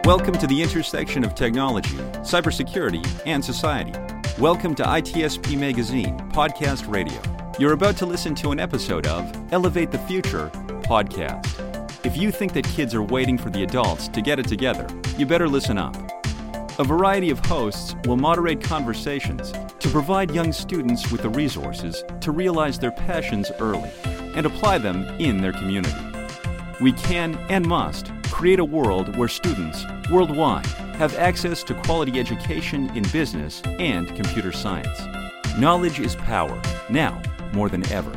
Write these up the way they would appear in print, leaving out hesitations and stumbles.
Welcome to the intersection of technology, cybersecurity, and society. Welcome to ITSP Magazine Podcast Radio. You're about to listen to an episode of Elevate the Future podcast. If you think that kids are waiting for the adults to get it together, you better listen up. A variety of hosts will moderate conversations to provide young students with the resources to realize their passions early and apply them in their community. We can and must create a world where students worldwide have access to quality education in business and computer science. Knowledge is power, now more than ever.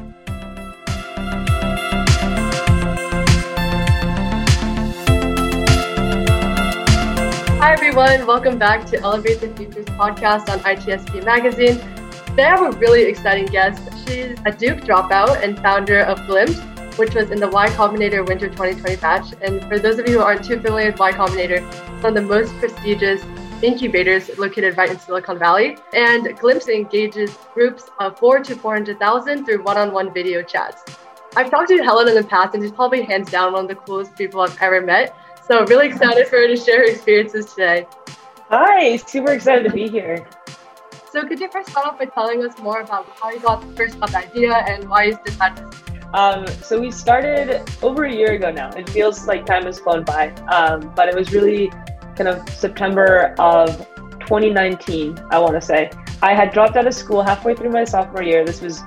Hi everyone, welcome back to Elevate the Futures podcast on ITSP Magazine. Today I have a really exciting guest. She's a Duke dropout and founder of Glimpse, which was in the Y Combinator Winter 2020 batch. And for those of you who aren't too familiar with Y Combinator, it's one of the most prestigious incubators located right in Silicon Valley. And Glimpse engages groups of 4 to 400,000 through one-on-one video chats. I've talked to Helen in the past, and she's probably hands down one of the coolest people I've ever met. So really excited for her to share her experiences today. Hi, super excited to be here. So could you first start off by telling us more about how you got the first up idea and why you decided to? So we started over a year ago now. It feels like time has flown by, but it was really kind of September of 2019, I want to say. I had dropped out of school halfway through my sophomore year. This was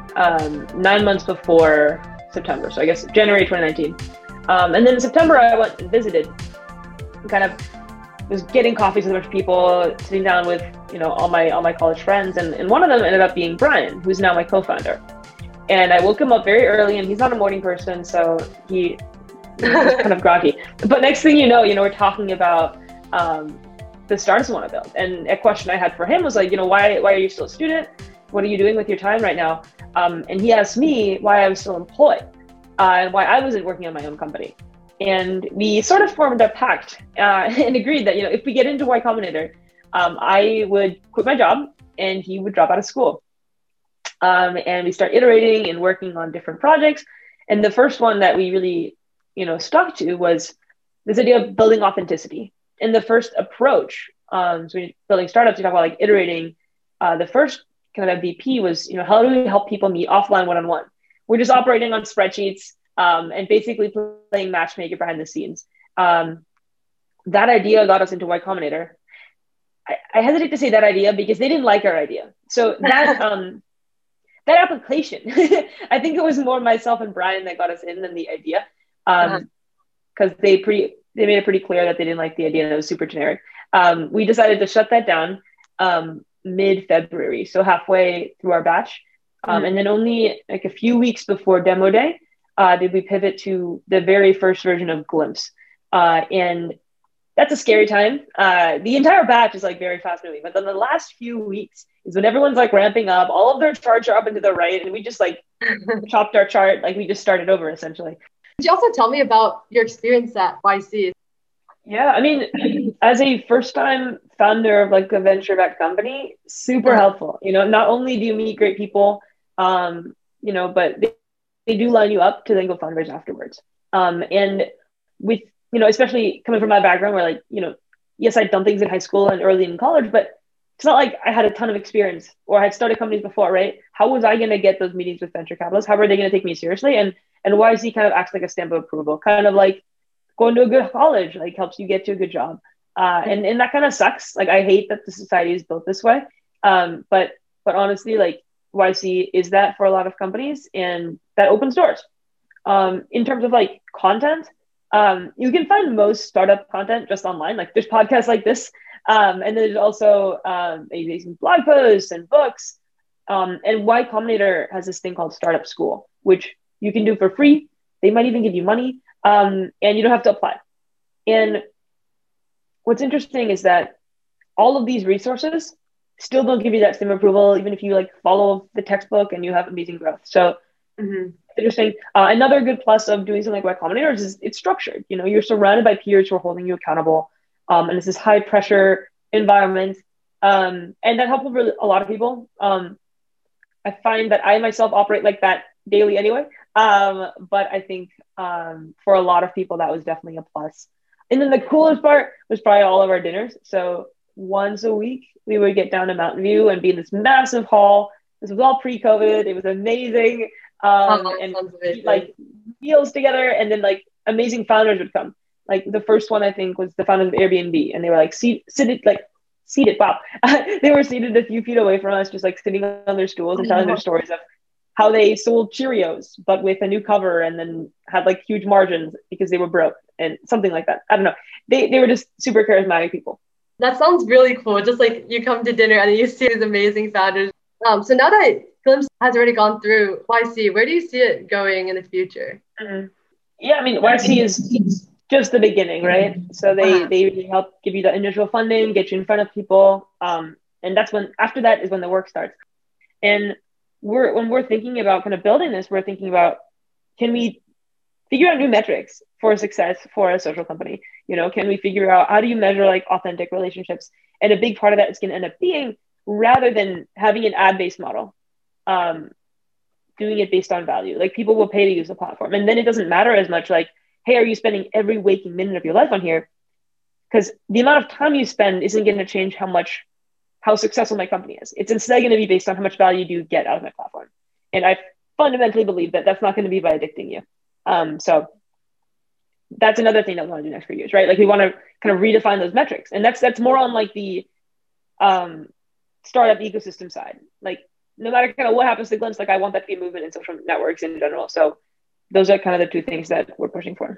9 months before September, so I guess January 2019. And then in September, I went and visited, and kind of was getting coffees with a bunch of people, sitting down with all my college friends, and one of them ended up being Brian, who's now my co-founder. And I woke him up very early, and he's not a morning person, so he's kind of groggy. But next thing you know, we're talking about the startups we want to build. And a question I had for him was like, why are you still a student? What are you doing with your time right now? And he asked me why I was still employed and why I wasn't working on my own company. And we sort of formed a pact and agreed that, if we get into Y Combinator, I would quit my job and he would drop out of school. And we start iterating and working on different projects. And the first one that we really, stuck to was this idea of building authenticity. And the first approach, so we're building startups, you talk about like iterating. The first kind of MVP was, how do we help people meet offline one-on-one? We're just operating on spreadsheets and basically playing matchmaker behind the scenes. That idea got us into Y Combinator. I hesitate to say that idea because they didn't like our idea. So that application, I think it was more myself and Brian that got us in than the idea, because they made it pretty clear that they didn't like the idea and it was super generic. We decided to shut that down mid-February, so halfway through our batch. And then only like a few weeks before demo day did we pivot to the very first version of Glimpse. And that's a scary time. The entire batch is like very fast moving, but then the last few weeks is when everyone's like ramping up, all of their charts are up and to the right, and we just like chopped our chart, like we just started over essentially. Could you also tell me about your experience at YC? Yeah, I mean, as a first-time founder of like a venture-backed company, super helpful. Not only do you meet great people, but they do line you up to then go fundraise afterwards. And with especially coming from my background where like, yes, I'd done things in high school and early in college, but it's not like I had a ton of experience or I had started companies before, right? How was I going to get those meetings with venture capitalists? How were they going to take me seriously? And YC kind of acts like a stamp of approval, kind of like going to a good college, like helps you get to a good job. And that kind of sucks. Like, I hate that the society is built this way. But honestly, like YC is that for a lot of companies, and that opens doors. In terms of like content, you can find most startup content just online. Like there's podcasts like this. And then there's also amazing blog posts and books. And Y Combinator has this thing called Startup School, which you can do for free. They might even give you money, and you don't have to apply. And what's interesting is that all of these resources still don't give you that same approval, even if you like follow the textbook and you have amazing growth. So it's interesting. Another good plus of doing something like Y Combinator is it's structured. You're surrounded by peers who are holding you accountable. And it's this high pressure environment. And that helps with a lot of people. I find that I myself operate like that daily anyway. But I think for a lot of people, that was definitely a plus. And then the coolest part was probably all of our dinners. So once a week, we would get down to Mountain View and be in this massive hall. This was all pre-COVID. It was amazing. And eat like meals together, and then like amazing founders would come. Like the first one I think was the founders of Airbnb, and they were like seated. Wow, they were seated a few feet away from us, just like sitting on their stools and telling their stories of how they sold Cheerios, but with a new cover, and then had like huge margins because they were broke and something like that. I don't know. They were just super charismatic people. That sounds really cool. Just like you come to dinner and you see these amazing founders. So now that Glimpse has already gone through YC, where do you see it going in the future? Mm-hmm. Yeah, I mean, YC is just the beginning, right? So they help give you the initial funding, get you in front of people. And that's when, after that is when the work starts. And when we're thinking about kind of building this, we're thinking about, can we figure out new metrics for success for a social company? You know, can we figure out, how do you measure like authentic relationships? And a big part of that is going to end up being, rather than having an ad-based model, doing it based on value. Like people will pay to use the platform. And then it doesn't matter as much like, hey, are you spending every waking minute of your life on here? Because the amount of time you spend isn't going to change how successful my company is. It's instead going to be based on how much value do you get out of my platform. And I fundamentally believe that that's not going to be by addicting you. So that's another thing that we want to do next few years, right? Like we want to kind of redefine those metrics. And that's more on like the startup ecosystem side. Like no matter kind of what happens to Glimpse, like I want that to be a movement in social networks in general. So those are kind of the two things that we're pushing for.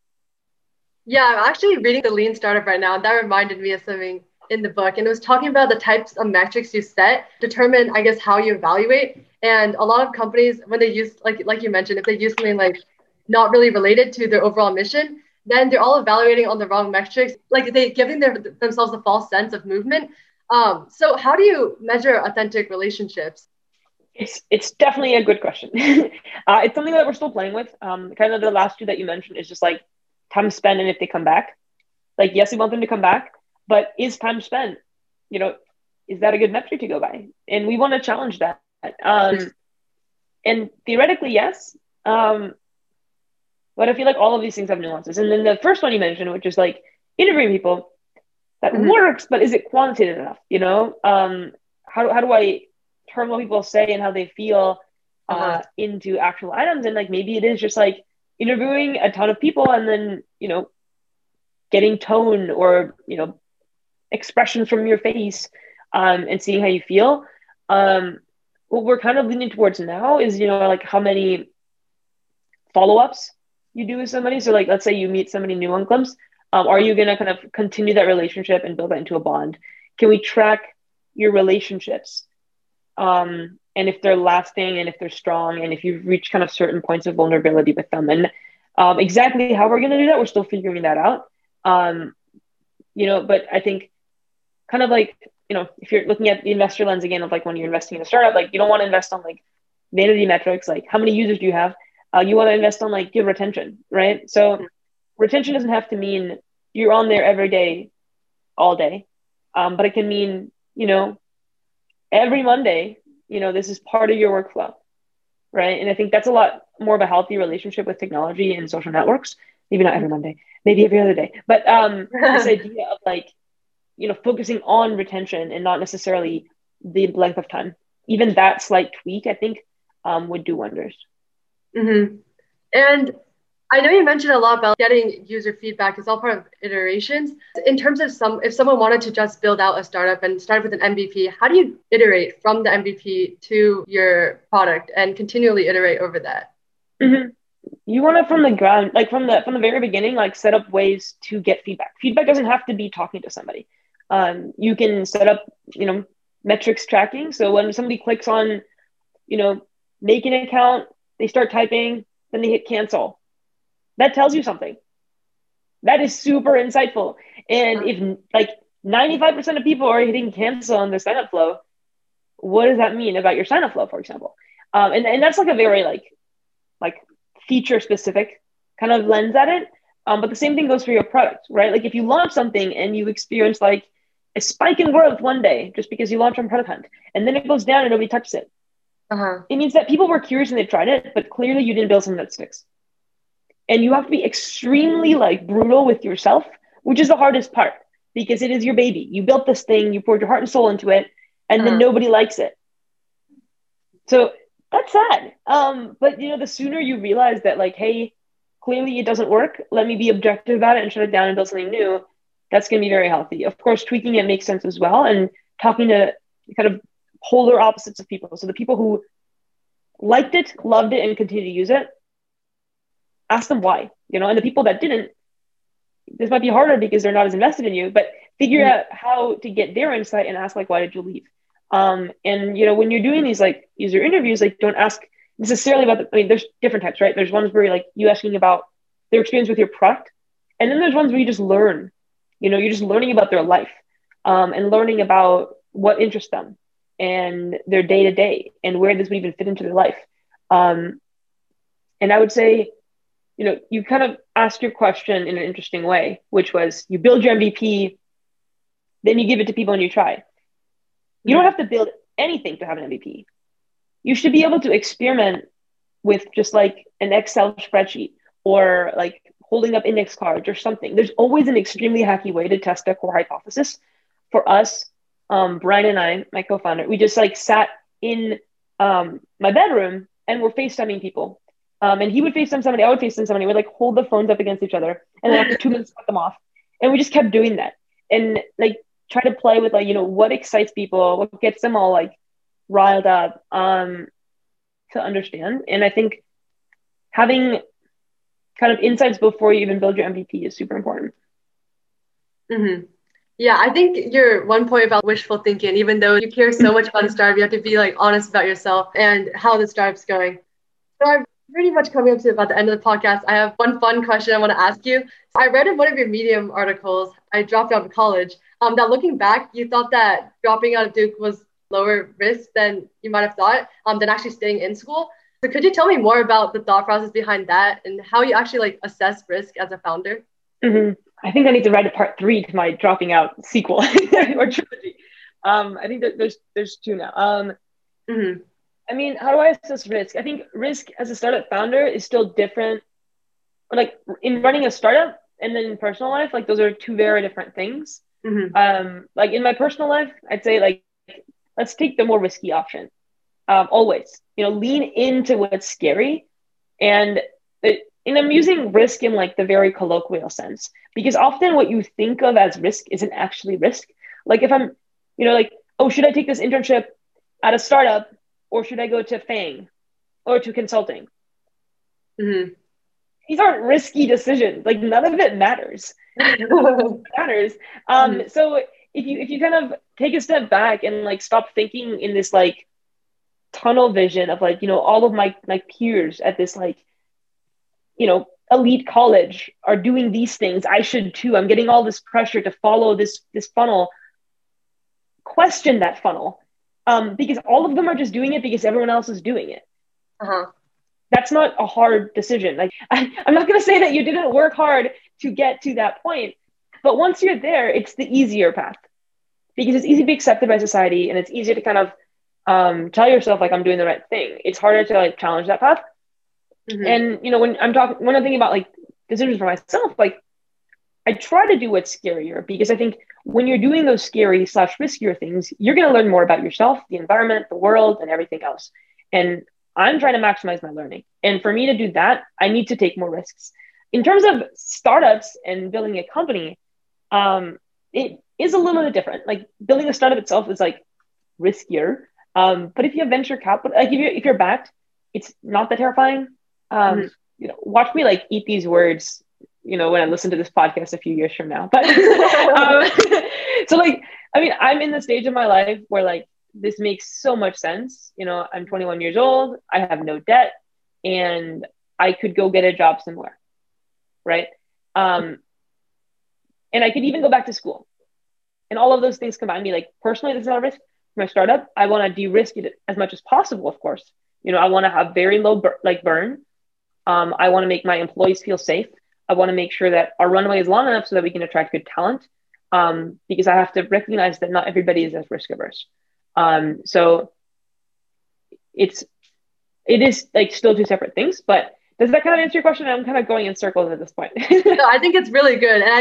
Yeah, I'm actually reading the Lean Startup right now. And that reminded me of something in the book. And it was talking about the types of metrics you set, determine, I guess, how you evaluate. And a lot of companies, when they use, like you mentioned, if they use something like not really related to their overall mission, then they're all evaluating on the wrong metrics. Like they giving themselves a false sense of movement. So how do you measure authentic relationships? It's definitely a good question. It's something that we're still playing with. Kind of the last two that you mentioned is just like time spent and if they come back. Like, yes, we want them to come back, but is time spent, you know, is that a good metric to go by? And we want to challenge that. And theoretically, yes. But I feel like all of these things have nuances. And then the first one you mentioned, which is like interviewing people, that works, but is it quantitative enough? You know, how do I turn what people say and how they feel into actual items? And like maybe it is just like interviewing a ton of people and then, you know, getting tone or, you know, expressions from your face and seeing how you feel. What we're kind of leaning towards now is, you know, like how many follow-ups you do with somebody. So like, let's say you meet somebody new on Glimpse. Are you going to kind of continue that relationship and build that into a bond? Can we track your relationships? And if they're lasting and if they're strong and if you've reached kind of certain points of vulnerability with them. And exactly how we're going to do that, we're still figuring that out. You know, but I think kind of like, you know, if you're looking at the investor lens again of like when you're investing in a startup, like you don't want to invest on like vanity metrics, like how many users do you have? You want to invest on like your retention, right? So retention doesn't have to mean you're on there every day, all day. But it can mean, you know, every Monday, you know, this is part of your workflow, right? And I think that's a lot more of a healthy relationship with technology and social networks. Maybe not every Monday, maybe every other day. But this idea of like, you know, focusing on retention and not necessarily the length of time. Even that slight tweak, I think, would do wonders. Mm-hmm. And I know you mentioned a lot about getting user feedback. It's all part of iterations. In terms of if someone wanted to just build out a startup and start with an MVP, how do you iterate from the MVP to your product and continually iterate over that? Mm-hmm. You want to from the ground, like from the very beginning, like set up ways to get feedback. Feedback doesn't have to be talking to somebody. You can set up, you know, metrics tracking. So when somebody clicks on, you know, make an account, they start typing, then they hit cancel. That tells you something. That is super insightful. And if like 95% of people are hitting cancel on their signup flow, what does that mean about your signup flow, for example? And that's like a very like feature specific kind of lens at it. But the same thing goes for your product, right? Like if you launch something and you experience like a spike in growth one day just because you launched on Product Hunt, and then it goes down and nobody touches it. It means that people were curious and they tried it, but clearly you didn't build something that sticks. And you have to be extremely like brutal with yourself which is the hardest part because it is your baby. You built this thing, you poured your heart and soul into it, and then nobody likes it. So that's sad. But the sooner you realize that, like, hey, clearly it doesn't work, let me be objective about it and shut it down and build something new, that's going to be very healthy. Of course, tweaking it makes sense as well. And talking to kind of polar opposites of people. So the people who liked it, loved it, and continue to use it, ask them why, and the people that didn't, this might be harder because they're not as invested in you, but figure out how to get their insight and ask, like, why did you leave? And, when you're doing these like user interviews, like, don't ask necessarily about there's different types, right? There's ones where like you asking about their experience with your product. And then there's ones where you just learn, you're just learning about their life, and learning about what interests them and their day to day and where this would even fit into their life. And I would say, you kind of ask your question in an interesting way, which was you build your MVP, then you give it to people and you try. You don't have to build anything to have an MVP. You should be able to experiment with just like an Excel spreadsheet or like holding up index cards or something. There's always an extremely hacky way to test a core hypothesis. For us, Brian and I, my co-founder, we just like sat in my bedroom and we're FaceTiming people. And he would FaceTime somebody, I would FaceTime somebody. We'd like hold the phones up against each other. And then after 2 minutes, cut them off. And we just kept doing that. And like try to play with like, what excites people, what gets them all like riled up to understand. And I think having kind of insights before you even build your MVP is super important. Mm-hmm. Yeah, I think your one point about wishful thinking, even though you care so much about the startup, you have to be like honest about yourself and how the startup's going. So I'm pretty much coming up to about the end of the podcast. I have one fun question I want to ask you. I read in one of your Medium articles, I dropped out of college, that looking back, you thought that dropping out of Duke was lower risk than you might have thought, than actually staying in school. So could you tell me more about the thought process behind that and how you actually like assess risk as a founder? Mm-hmm. I think I need to write a part 3 to my dropping out sequel or trilogy. I think that there's 2 now. I mean, how do I assess risk? I think risk as a startup founder is still different. Like in running a startup and then in personal life, like those are 2 very different things. Like in my personal life, I'd say like, let's take the more risky option. Always, lean into what's scary. And I'm using risk in like the very colloquial sense, because often what you think of as risk isn't actually risk. Like if I'm, like, oh, should I take this internship at a startup or should I go to FANG or to consulting? These aren't risky decisions. Like none of it matters. So if you kind of take a step back and like stop thinking in this like tunnel vision of like, all of my peers at this like, elite college are doing these things, I should too. I'm getting all this pressure to follow this funnel. Question that funnel, because all of them are just doing it because everyone else is doing it. That's not a hard decision. Like I'm not going to say that you didn't work hard to get to that point, but once you're there, it's the easier path because it's easy to be accepted by society and it's easier to kind of tell yourself like I'm doing the right thing. It's harder to like challenge that path. And when I'm thinking about like decisions for myself, like I try to do what's scarier because I think when you're doing those scary / riskier things, you're going to learn more about yourself, the environment, the world, and everything else. And I'm trying to maximize my learning. And for me to do that, I need to take more risks. In terms of startups and building a company, it is a little bit different. Like building a startup itself is like riskier. But if you have venture capital, like if you're backed, it's not that terrifying. Watch me like eat these words, when I listen to this podcast a few years from now. But so like, I mean, I'm in the stage of my life where like this makes so much sense. I'm 21 years old. I have no debt, and I could go get a job somewhere, right? And I could even go back to school, and all of those things combine me. Like personally, this is not a risk. For my startup, I want to de-risk it as much as possible. Of course, I want to have very low burn. I want to make my employees feel safe. I want to make sure that our runway is long enough so that we can attract good talent. Because I have to recognize that not everybody is as risk averse. So it is like still 2 separate things, but does that kind of answer your question? I'm kind of going in circles at this point. No, I think it's really good. And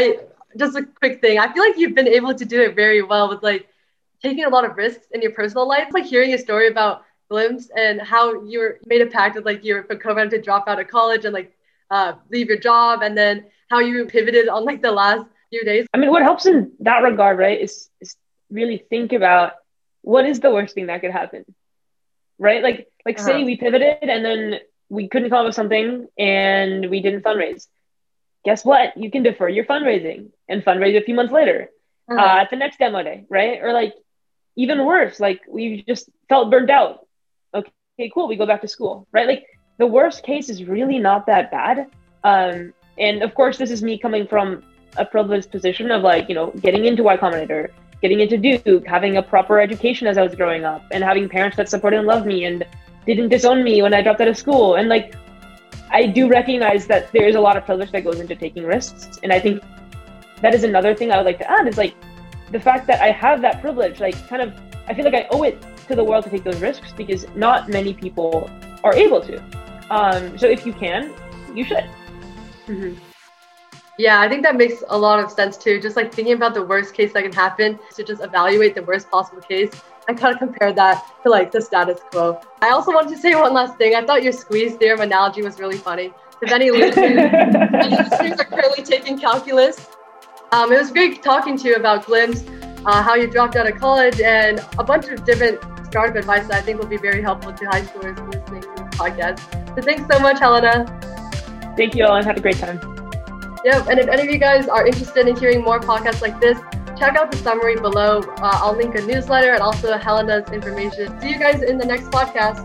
just a quick thing. I feel like you've been able to do it very well with like taking a lot of risks in your personal life. Like hearing a story about Glimpse and how you made a pact with like your program to drop out of college and like leave your job, and then how you pivoted on like the last few days. I mean, what helps in that regard, right, is really think about what is the worst thing that could happen, right? Like say we pivoted and then we couldn't come up with something and we didn't fundraise. Guess what? You can defer your fundraising and fundraise a few months later at the next demo day, right? Or like even worse, like we just felt burned out. Okay, cool. We go back to school, right? Like the worst case is really not that bad. And of course, this is me coming from a privileged position of like, you know, getting into Y Combinator, getting into Duke, having a proper education as I was growing up, and having parents that supported and loved me and didn't disown me when I dropped out of school. And like, I do recognize that there's a lot of privilege that goes into taking risks. And I think that is another thing I would like to add is like the fact that I have that privilege, like kind of, I feel like I owe it to the world to take those risks because not many people are able to. So if you can, you should. Mm-hmm. Yeah, I think that makes a lot of sense too. Just like thinking about the worst case that can happen to just evaluate the worst possible case. I kind of compare that to like the status quo. I also wanted to say one last thing. I thought your squeeze theorem analogy was really funny. If any listeners are currently taking calculus, it was great talking to you about Glimpse, how you dropped out of college, and a bunch of different startup advice that I think will be very helpful to high schoolers listening to this podcast. So thanks so much, Helena. Thank you all and have a great time. Yep, and if any of you guys are interested in hearing more podcasts like this, check out the summary below. I'll link a newsletter and also Helena's information. See you guys in the next podcast.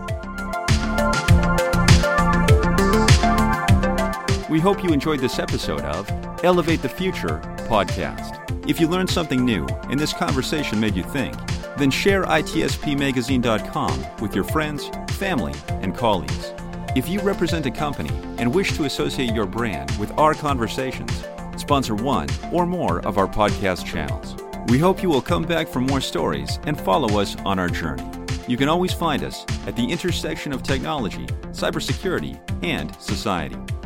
We hope you enjoyed this episode of Elevate the Future podcast. If you learned something new and this conversation made you think, then share itspmagazine.com with your friends, family, and colleagues. If you represent a company and wish to associate your brand with our conversations, sponsor one or more of our podcast channels. We hope you will come back for more stories and follow us on our journey. You can always find us at the intersection of technology, cybersecurity, and society.